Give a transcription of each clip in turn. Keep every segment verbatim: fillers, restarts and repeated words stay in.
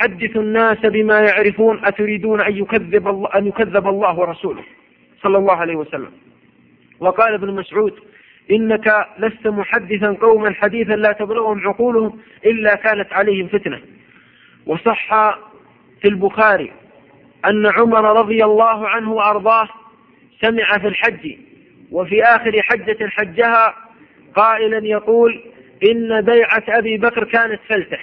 حدثوا الناس بما يعرفون أتريدون أن يكذب الله, أن يكذب الله ورسوله صلى الله عليه وسلم. وقال ابن مسعود إنك لست محدثا قوما حديثا لا تبلغهم عقولهم إلا كانت عليهم فتنة. وصح في البخاري أن عمر رضي الله عنه وأرضاه سمع في الحج وفي آخر حجة حجها قائلا يقول إن بيعة أبي بكر كانت فلتة،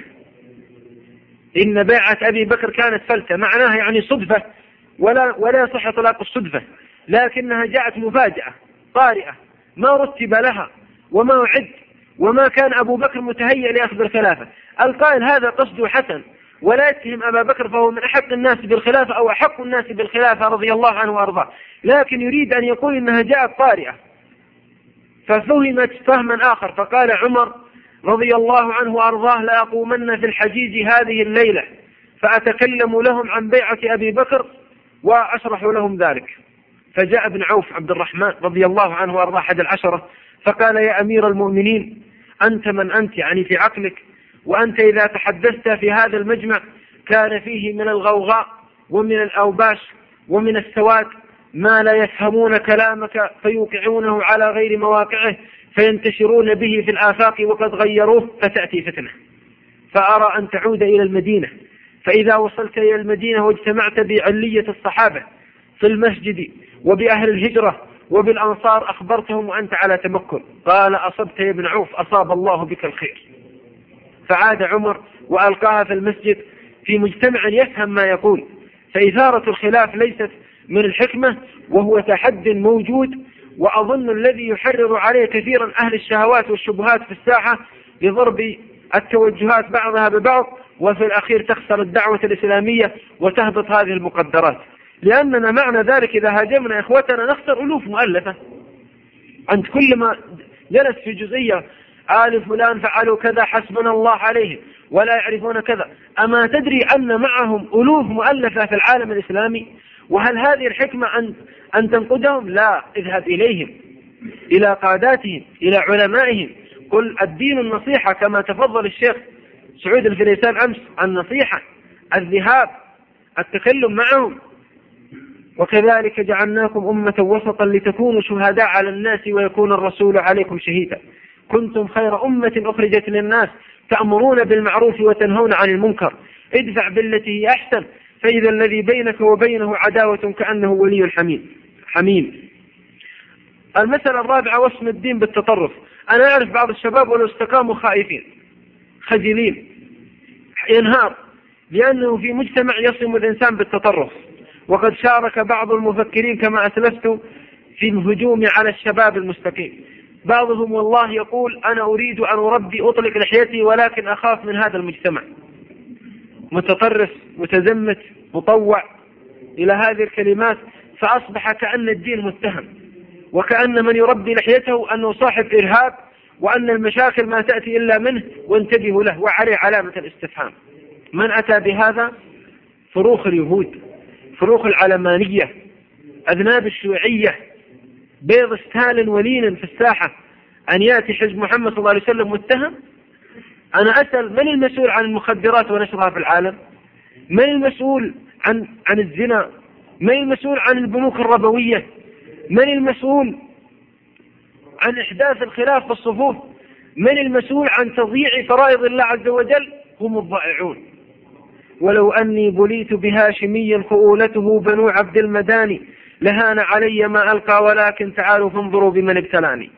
إن بيعة أبي بكر كانت فلتة، معناها يعني صدفة، ولا ولا يصح إطلاق الصدفة، لكنها جاءت مفاجأة طارئة ما رتب لها وما أعد، وما كان أبو بكر متهيئ لأخذ الخلافة. القائل هذا قصده حسن ولا يتهم أبا بكر فهو من أحق الناس بالخلافة أو أحق الناس بالخلافة رضي الله عنه وأرضاه، لكن يريد أن يقول إنها جاءت طارئة ففهمت فهما آخر. فقال عمر رضي الله عنه وأرضاه لأقومن في الحجيج هذه الليلة فأتكلم لهم عن بيعة أبي بكر وأشرح لهم ذلك. فجاء ابن عوف عبد الرحمن رضي الله عنه وأرضاه أحد العشرة فقال يا أمير المؤمنين أنت من أنت، يعني في عقلك، وأنت إذا تحدثت في هذا المجمع كان فيه من الغوغاء ومن الأوباش ومن السواد ما لا يفهمون كلامك فيوقعونه على غير مواقعه فينتشرون به في الآفاق وقد غيروه فتأتي فتنة. فأرى أن تعود إلى المدينة، فإذا وصلت إلى المدينة واجتمعت بعلية الصحابة في المسجد وبأهل الهجرة وبالأنصار أخبرتهم وأنت على تمكن. قال أصبت يا ابن عوف، أصاب الله بك الخير. فعاد عمر وألقاها في المسجد في مجتمع يفهم ما يقول. فإثارة الخلاف ليست من الحكمة وهو تحد موجود، وأظن الذي يحرر عليه كثيرا أهل الشهوات والشبهات في الساحة لضرب التوجهات بعضها ببعض، وفي الأخير تخسر الدعوة الإسلامية وتهبط هذه المقدرات، لأننا معنى ذلك إذا هاجمنا إخوتنا نخسر ألوف مؤلفة. عند كل ما جلس في جزئية آل فلان فعلوا كذا حسبنا الله عليهم ولا يعرفون كذا، أما تدري أن معهم ألوف مؤلفة في العالم الإسلامي؟ وهل هذه الحكمة أن, أن تنقدهم؟ لا، اذهب إليهم، إلى قاداتهم، إلى علمائهم، قل الدين النصيحة كما تفضل الشيخ سعود الفريسان أمس، النصيحة، الذهاب، التكلم معهم. وكذلك جعلناكم أمة وسطا لتكونوا شهداء على الناس ويكون الرسول عليكم شهيدا، كنتم خير أمة أخرجت للناس تأمرون بالمعروف وتنهون عن المنكر، ادفع بالتي هي أحسن فإذا الذي بينك وبينه عداوة كأنه ولي حميم حميم. المسألة الرابعة وصم الدين بالتطرف. أنا أعرف بعض الشباب ولو استقاموا خائفين خجلين ينهار لأنه في مجتمع يصم الإنسان بالتطرف. وقد شارك بعض المفكرين كما أسلفت في الهجوم على الشباب المستقيم. بعضهم والله يقول أنا أريد أن أربي أطلق لحيتي ولكن أخاف من هذا المجتمع، متطرف متزمت مطوع إلى هذه الكلمات، فأصبح كأن الدين متهم وكأن من يربي لحيته أنه صاحب إرهاب وأن المشاكل ما تأتي إلا منه وانتبهوا له وعليه علامة الاستفهام. من أتى بهذا؟ فروخ اليهود، فروخ العلمانية، أذناب الشيوعية، بيض ستالين ولين في الساحة. أن يأتي حزب محمد صلى الله عليه وسلم متهم؟ أنا أسأل من المسؤول عن المخدرات ونشرها في العالم؟ من المسؤول عن عن الزنا؟ من المسؤول عن البنوك الربوية؟ من المسؤول عن إحداث الخلاف في الصفوف؟ من المسؤول عن تضييع فرائض الله عز وجل؟ هم الضائعون. ولو أني بليت بهاشمي خؤولته بنو عبد المداني لهان علي ما ألقى ولكن تعالوا فانظروا بمن ابتلاني.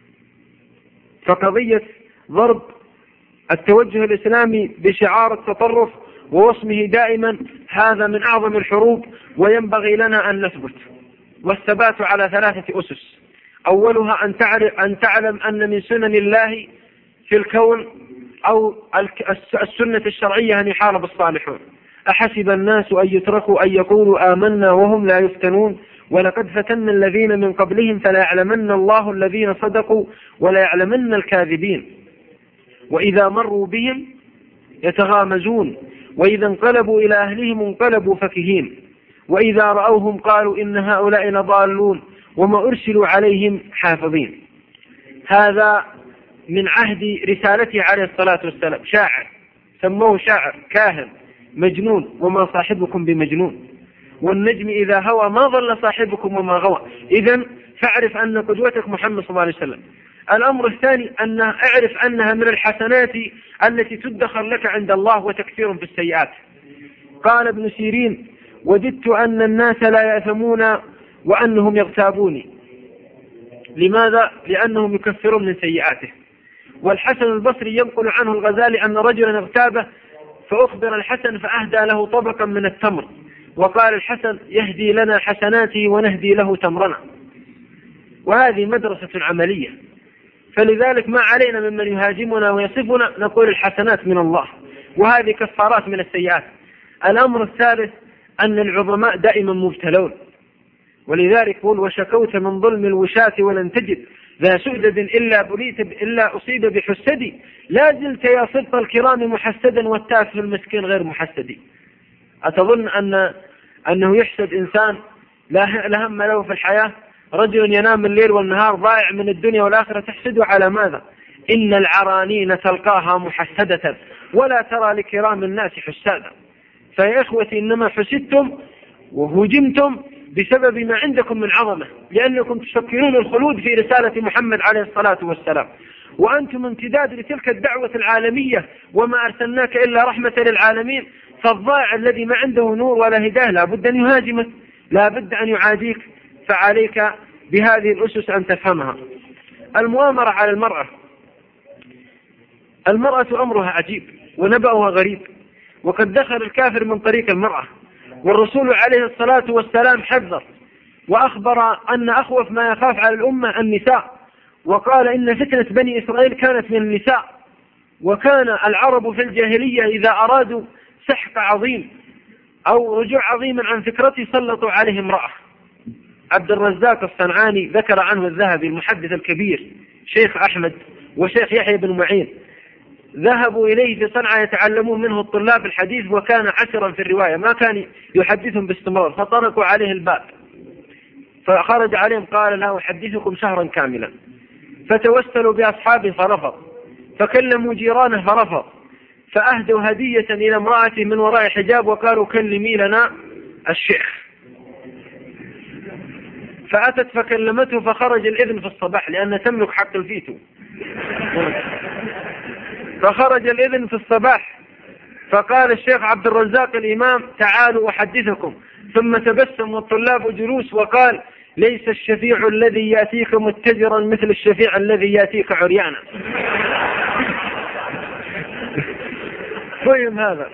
فقضية ضرب التوجه الإسلامي بشعار التطرف ووصمه دائما هذا من أعظم الحروب، وينبغي لنا أن نثبت. والثبات على ثلاثة أسس. أولها أن تعرف أن تعلم أن من سنن الله في الكون أو السنة الشرعية أن يحارب الصالحون. أحسب الناس أن يتركوا أن يقولوا آمنا وهم لا يفتنون ولقد فتنا الذين من قبلهم فلا يعلمن الله الذين صدقوا ولا يعلمن الكاذبين. وإذا مروا بهم يتغامزون وإذا انقلبوا إلى أهلهم انقلبوا فكهين وإذا رأوهم قالوا إن هؤلاء لضالون وما أرسلوا عليهم حافظين. هذا من عهد رسالته عليه الصلاة والسلام، شاعر سموه شاعر كاهن مجنون وما صاحبكم بمجنون، والنجم إذا هوى ما ضل صاحبكم وما غوى. إذن فاعرف أن قدوتك محمد صلى الله عليه وسلم. الأمر الثاني أن اعرف أنها من الحسنات التي تدخر لك عند الله وتكثير في السيئات. قال ابن سيرين: وددت أن الناس لا يأثمون وأنهم يغتابوني. لماذا؟ لأنهم يكثرون من سيئاته. والحسن البصري ينقل عنه الغزالي أن رجلا اغتابه فأخبر الحسن فأهدى له طبقا من التمر، وقال الحسن: يهدي لنا حسناته ونهدي له تمرنا. وهذه مدرسة عملية، فلذلك ما علينا ممن يهاجمنا ويصفنا نقول الحسنات من الله، وهذه كفارات من السيئات. الأمر الثالث أن العظماء دائما مبتلون، ولذلك قل: وشكوت من ظلم الوشاة ولن تجد ذا سؤدد إلا بليت إلا أصيب بحسدي، لا زلت يا صدق الكرام محسدا والتافه المسكين غير محسدي. أتظن أن أنه يحسد إنسان لا هم له في الحياة؟ رجل ينام الليل والنهار ضائع من الدنيا والآخرة، تحسده على ماذا؟ إن العرانين تلقاها محسدة ولا ترى لكرام الناس حسادا. فيا إخوتي، إنما حسدتم وهجمتم بسبب ما عندكم من عظمة، لأنكم تفكرون الخلود في رسالة محمد عليه الصلاة والسلام، وأنتم امتداد لتلك الدعوة العالمية، وما أرسلناك إلا رحمة للعالمين. فالضائع الذي ما عنده نور ولا هداية لا بد أن يهاجمك، لا بد أن يعاديك. فعليك بهذه الأسس أن تفهمها. المؤامرة على المرأة. المرأة أمرها عجيب ونبأها غريب، وقد دخل الكافر من طريق المرأة، والرسول عليه الصلاة والسلام حذر وأخبر أن أخوف ما يخاف على الأمة النساء، وقال: إن فتنة بني إسرائيل كانت من النساء، وكان العرب في الجاهلية إذا أرادوا سحق عظيم أو رجوع عظيما عن فكرته سلطوا عليه امرأة. عبد الرزاق الصنعاني ذكر عنه الذهبي المحدث الكبير شيخ أحمد وشيخ يحيى بن معين، ذهبوا إليه في صنعاء يتعلمون منه الطلاب الحديث، وكان عسرا في الرواية، ما كان يحدثهم باستمرار، فطرقوا عليه الباب فخرج عليهم قال: لا أحدثكم شهرا كاملا. فتوسلوا بأصحابه فرفض، فكلموا جيرانه فرفض، فأهدوا هدية إلى امرأته من وراء حجاب وقالوا: كلمي لنا الشيخ. فأتت فكلمته فخرج الإذن في الصباح، لأن تملك حق الفيتو. فخرج الإذن في الصباح، فقال الشيخ عبد الرزاق الإمام: تعالوا أحدثكم. ثم تبسم والطلاب جلوس وقال: ليس الشفيع الذي يأتيك متجرا مثل الشفيع الذي يأتيك عريانا. فهم هذا؟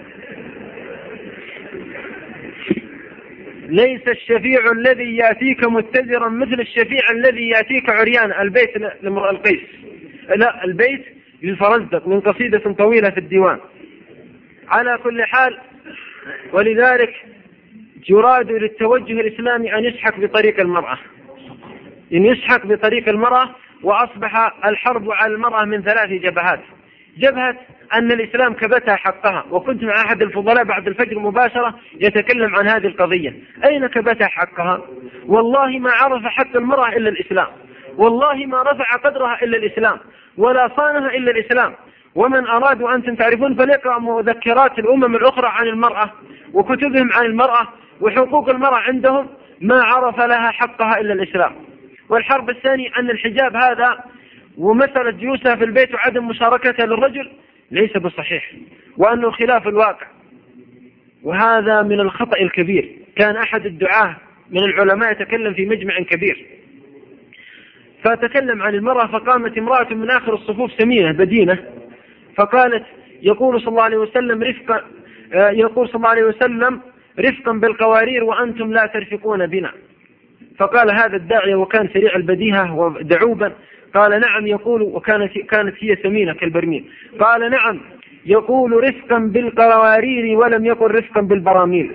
ليس الشفيع الذي يأتيك متجرا مثل الشفيع الذي يأتيك عريانا. البيت لامرأ القيس، لا البيت للفرزدق من قصيدة طويلة في الديوان. على كل حال، ولذلك يراد للتوجه الإسلامي أن يسحق بطريق المرأة، إن يسحق بطريق المرأة. وأصبح الحرب على المرأة من ثلاث جبهات: جبهة أن الإسلام كبتها حقها، وكنت مع أحد الفضلاء بعد الفجر مباشرة يتكلم عن هذه القضية، أين كبتها حقها؟ والله ما عرف حق المرأة إلا الإسلام، والله ما رفع قدرها إلا الإسلام، ولا صانها إلا الإسلام. ومن أرادوا أنتم تعرفون فليقرأ مذكرات الأمم الأخرى عن المرأة وكتبهم عن المرأة وحقوق المرأة عندهم، ما عرف لها حقها إلا الإسلام. والحرب الثانية أن الحجاب هذا ومسألة جلوسها في البيت وعدم مشاركتها للرجل ليس بصحيح، وأنه خلاف الواقع، وهذا من الخطأ الكبير. كان أحد الدعاة من العلماء يتكلم في مجمع كبير، فتكلم عن المرأة، فقامت امرأة من آخر الصفوف سمينة بدينة فقالت: يقول صلى الله عليه وسلم رفقا يقول صلى الله عليه وسلم رفقا بالقوارير وأنتم لا ترفقون بنا. فقال هذا الداعية وكان سريع البديهة ودعوبا، قال: نعم يقول، وكانت كانت هي سمينة كالبرميل، قال: نعم يقول رفقا بالقوارير ولم يقل رفقا بالبراميل.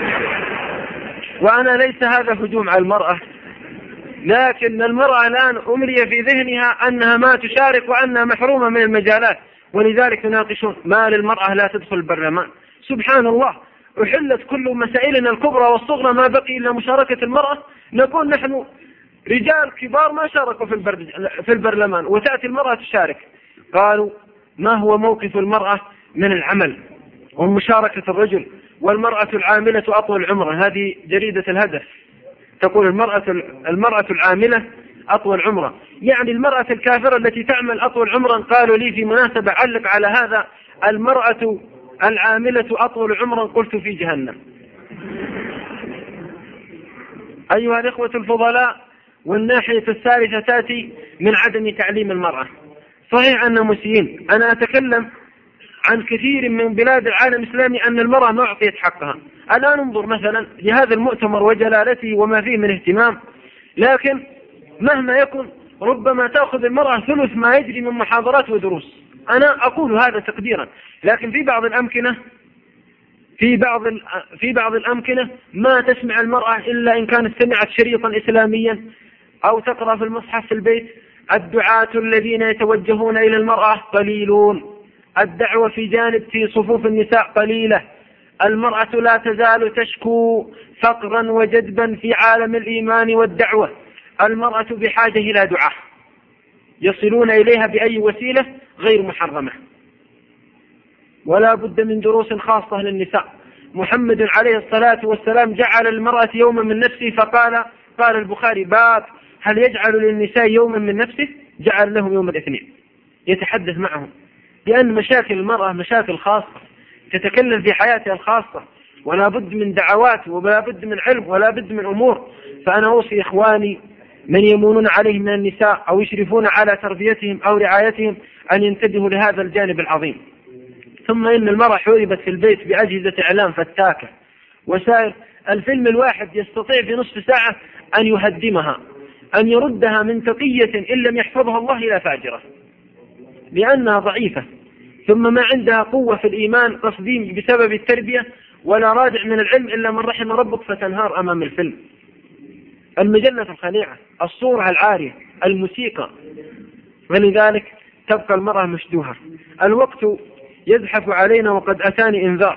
وأنا ليس هذا هجوم على المرأة، لكن المرأة الآن أملي في ذهنها أنها ما تشارك وأنها محرومة من المجالات، ولذلك يناقشون ما للمرأة لا تدخل البرلمان. سبحان الله، أحلت كل مسائلنا الكبرى والصغرى، ما بقي إلا مشاركة المرأة. نكون نحن رجال كبار ما شاركوا في البرلمان وتأتي المرأة تشارك. قالوا: ما هو موقف المرأة من العمل؟ ومشاركة الرجل. والمرأة العاملة أطول عمرا، هذه جريدة الهدف تقول المرأة المرأة العاملة أطول عمرا، يعني المرأة الكافرة التي تعمل أطول عمرا. قالوا لي في مناسبة علق على هذا: المرأة العاملة أطول عمرا، قلت في جهنم. أيها الإخوة الفضلاء، والناحية الثالثة تأتي من عدم تعليم المرأة. صحيح أننا مسيئين، أنا أتكلم عن كثير من بلاد العالم الإسلامي أن المرأة ما أعطيت حقها. الآن انظر مثلا لهذا المؤتمر وجلالته وما فيه من اهتمام، لكن مهما يكن ربما تأخذ المرأة ثلث ما يجري من محاضرات ودروس. أنا أقول هذا تقديرا، لكن في بعض الأمكنة في بعض في بعض الأمكنة ما تسمع المرأة إلا إن كانت سمعت شريطا إسلاميا أو تقرأ في المصحف في البيت. الدعاة الذين يتوجهون إلى المرأة قليلون، الدعوة في جانب في صفوف النساء قليلة. المرأة لا تزال تشكو فقرا وجدبا في عالم الإيمان والدعوة. المرأة بحاجة إلى دعاة يصلون إليها بأي وسيلة غير محرمة، ولا بد من دروس خاصة للنساء. محمد عليه الصلاة والسلام جعل المرأة يوما من نفسه، فقال قال البخاري: باب هل يجعل للنساء يوما من نفسه؟ جعل لهم يوم الاثنين يتحدث معهم، لأن مشاكل المرأة مشاكل خاصة تتكلم في حياتها الخاصة، ولا بد من دعوات ولا بد من علم ولا بد من أمور. فأنا أوصي إخواني من يمونون عليه من النساء أو يشرفون على تربيتهم أو رعايتهم أن ينتبهوا لهذا الجانب العظيم. ثم إن المرأة حوربت في البيت بأجهزة إعلام فتاكة وسائر. الفيلم الواحد يستطيع في نصف ساعة أن يهدمها، أن يردها من تقية إن لم يحفظها الله إلى فاجرة، لأنها ضعيفة، ثم ما عندها قوة في الإيمان تصديم بسبب التربية، ولا رادع من العلم إلا من رحم ربك، فتنهار أمام الفيلم. المجلة الخليعة، الصورة العارية، الموسيقى، ولذلك تبقى المرأة مشدوهة. الوقت يزحف علينا وقد أتاني إنذار،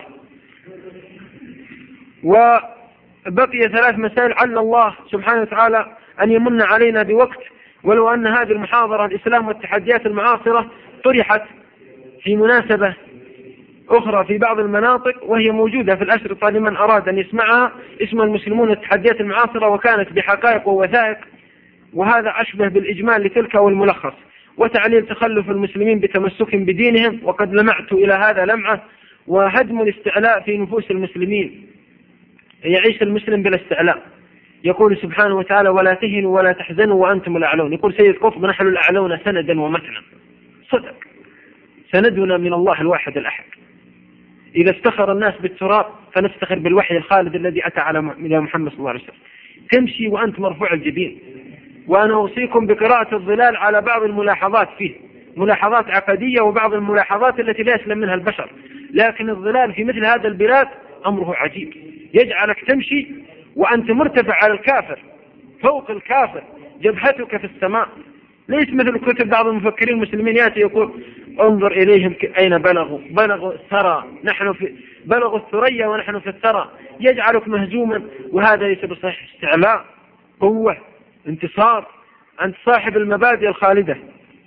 وبقي ثلاث مسائل عل الله سبحانه وتعالى أن يمن علينا بوقت. ولو أن هذه المحاضرة الإسلام والتحديات المعاصرة طرحت في مناسبة أخرى في بعض المناطق وهي موجودة في الأشرطة لمن أراد أن يسمعها، اسمها المسلمون والتحديات المعاصرة، وكانت بحقائق ووثائق، وهذا أشبه بالإجمال لتلك والملخص، وتعليل تخلف المسلمين بتمسك بدينهم. وقد لمعت إلى هذا لمعة، وهدم الاستعلاء في نفوس المسلمين. يعيش المسلم بلا استعلاء. يقول سبحانه وتعالى: ولا تهنوا ولا تحزنوا وأنتم الأعلون. يقول سيد قطب: نحن الأعلون سندا ومتنا. صدق، سندنا من الله الواحد الأحد. إذا افتخر الناس بالتراب فنفتخر بالوحي الخالد الذي أتى على محمد صلى الله عليه وسلم. تمشي وأنت مرفوع الجبين. وأنا أوصيكم بقراءة الظلال على بعض الملاحظات فيه، ملاحظات عقدية وبعض الملاحظات التي لا يسلم منها البشر، لكن الظلال في مثل هذا البلاد أمره عجيب، يجعلك تمشي وأنت مرتفع على الكافر، فوق الكافر، جبهتك في السماء. ليس مثل كتب بعض المفكرين المسلمين يأتي يقول: انظر إليهم أين بلغوا، بلغوا الثرى، نحن في بلغوا الثريا ونحن في الثرى، يجعلك مهزوما. وهذا ليس بصحيح استعلاء، قوة، انتصار. أنت صاحب المبادئ الخالدة.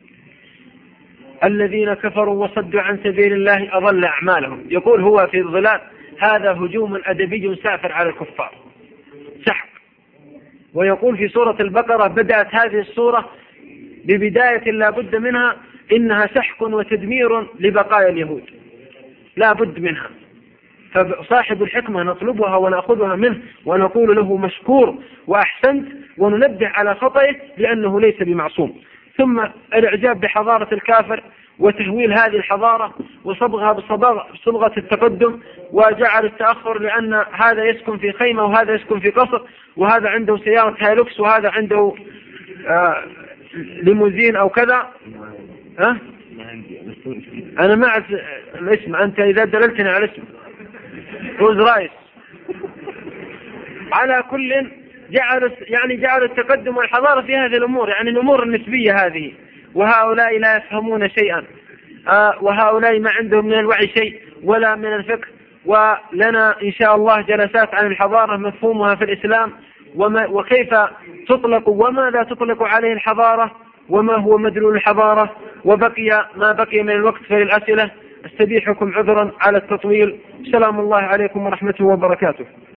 الذين كفروا وصدوا عن سبيل الله أضل أعمالهم. يقول هو في الظلال: هذا هجوم أدبي سافر على الكفار، سحق. ويقول في سورة البقرة: بدأت هذه السورة ببداية لا بد منها، إنها سحق وتدمير لبقايا اليهود، لا بد منها. فصاحب الحكمة نطلبها ونأخذها منه ونقول له مشكور وأحسنت، وننبه على خطئه لأنه ليس بمعصوم. ثم الإعجاب بحضارة الكافر وتهويل هذه الحضارة وصبغها بصبغة التقدم، وجعل التأخر لأن هذا يسكن في خيمة وهذا يسكن في قصر، وهذا عنده سيارة هايلوكس وهذا عنده آه ليموزين أو كذا. ها؟ أنا ما أعرف الاسم، أنت إذا دللتني على الاسم روز رايس. على كل جعل يعني جعل التقدم والحضارة في هذه الأمور، يعني الأمور النسبية هذه، وهؤلاء لا يفهمون شيئا، آه وهؤلاء ما عندهم من الوعي شيء ولا من الفقه. ولنا إن شاء الله جلسات عن الحضارة، مفهومها في الإسلام، وما وكيف تطلق وماذا تطلق عليه الحضارة، وما هو مدلول الحضارة. وبقي ما بقي من الوقت في الأسئلة، استبيحكم عذرا على التطويل. سلام الله عليكم ورحمته وبركاته.